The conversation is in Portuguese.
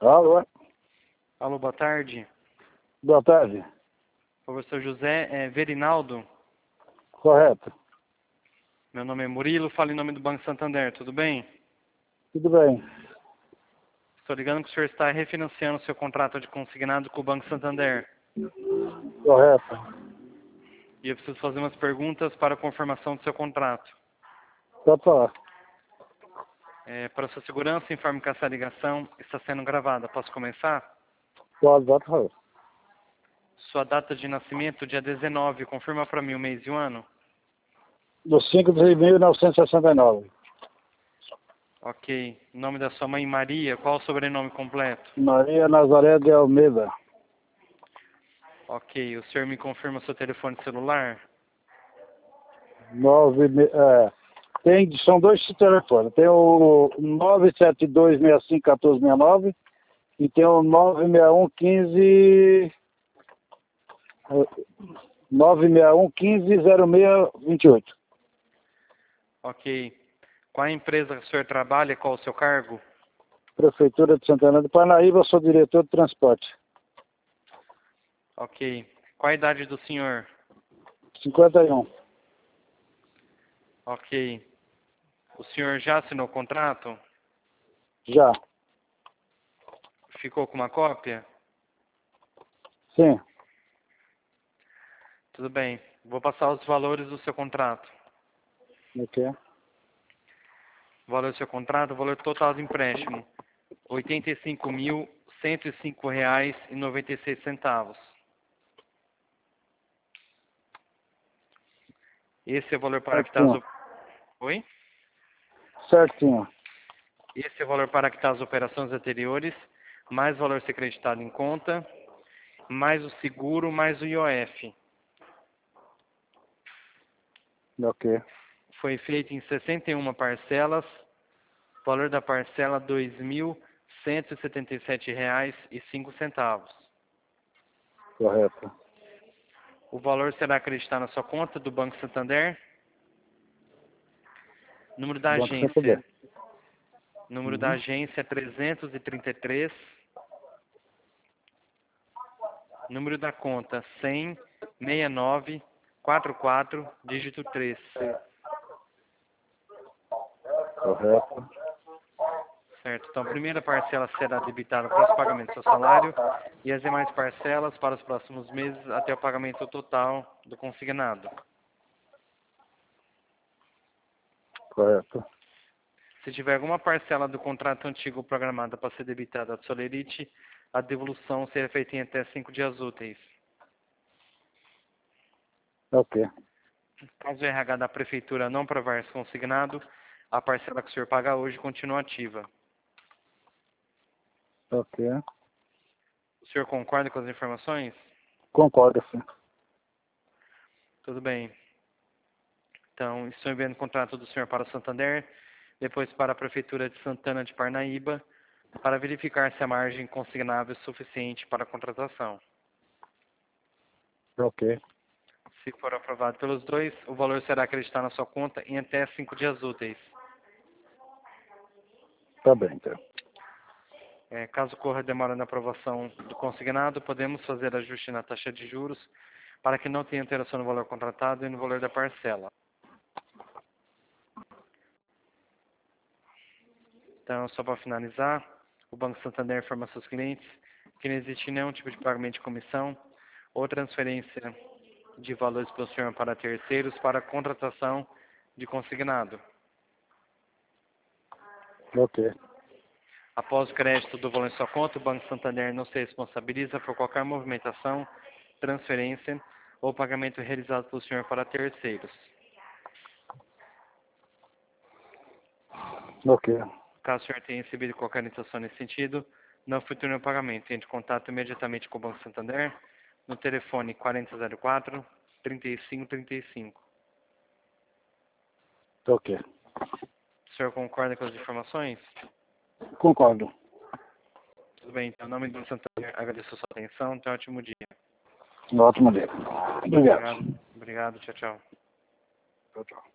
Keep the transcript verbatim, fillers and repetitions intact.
Alô? Alô, boa tarde. Boa tarde. Professor José é, Verinaldo. Correto. Meu nome é Murilo, falo em nome do Banco Santander, tudo bem? Tudo bem. Estou ligando que o senhor está refinanciando seu contrato de consignado com o Banco Santander. Correto. E eu preciso fazer umas perguntas para a confirmação do seu contrato. Pode falar. É, para sua segurança, informe que essa ligação está sendo gravada. Posso começar? Pode, pode falar. Sua data de nascimento, dia dezenove, confirma para mim o mês e o ano? Do cinco de mil novecentos e sessenta e nove. Ok. Nome da sua mãe, Maria. Qual o sobrenome completo? Maria Nazaré de Almeida. Ok. O senhor me confirma seu telefone celular? Nove, é, tem, são dois telefones. Tem o nove sete dois seis cinco um quatro seis nove e tem o nove seis um um cinco nove seis um um cinco zero seis dois oito. Ok. Qual a empresa que o senhor trabalha? Qual o seu cargo? Prefeitura de Santana do Parnaíba, sou diretor de transporte. Ok. Qual a idade do senhor? cinquenta e um. Ok. O senhor já assinou o contrato? Já. Ficou com uma cópia? Sim. Tudo bem. Vou passar os valores do seu contrato. Ok. O valor do seu contrato, o valor total do empréstimo, oitenta e cinco mil, cento e cinco reais e noventa e seis centavos. Esse é o valor para quitar as... Certinho. op- Oi? Certinho. Esse é o valor para quitar as operações anteriores, mais o valor ser creditado em conta, mais o seguro, mais o I O F. Ok. Foi feito em sessenta e uma parcelas, valor da parcela dois mil cento e setenta e sete reais e cinco centavos. Correto. O valor será acreditado na sua conta do Banco Santander. Número da Banco Santander. agência. Número da Uhum. agência é trezentos e trinta e três. Número da conta cem, sessenta e nove, quarenta e quatro, dígito três. Correto. Certo. Então, a primeira parcela será debitada para os pagamentos do seu salário e as demais parcelas para os próximos meses até o pagamento total do consignado. Correto. Se tiver alguma parcela do contrato antigo programada para ser debitada à Solerite, a devolução será feita em até cinco dias úteis. Ok. Caso o R H da Prefeitura não provar esse consignado, a parcela que o senhor paga hoje continua ativa. Ok. O senhor concorda com as informações? Concordo, sim. Tudo bem. Então, estou enviando o contrato do senhor para o Santander, depois para a Prefeitura de Santana de Parnaíba, para verificar se a margem consignável é suficiente para a contratação. Ok. Se for aprovado pelos dois, o valor será acreditado na sua conta em até cinco dias úteis. Tá bem, então. É, caso ocorra demora na aprovação do consignado, podemos fazer ajuste na taxa de juros para que não tenha alteração no valor contratado e no valor da parcela. Então, só para finalizar, o Banco Santander informa seus clientes que não existe nenhum tipo de pagamento de comissão ou transferência de valores pelo senhor para terceiros para a contratação de consignado. Ok. Após o crédito do valor em sua conta, o Banco Santander não se responsabiliza por qualquer movimentação, transferência ou pagamento realizado pelo senhor para terceiros. Ok. Caso o senhor tenha recebido qualquer intenção nesse sentido, não efetue o pagamento. Entre em contato imediatamente com o Banco Santander no telefone quarenta zero quatro, trinta e cinco trinta e cinco. Ok. O senhor concorda com as informações? Concordo. Tudo bem, então, em nome do Banco Santander, agradeço a sua atenção. Tenha um ótimo dia. Um ótimo dia. Obrigado. Obrigado. Obrigado. Tchau, tchau. Tchau, tchau.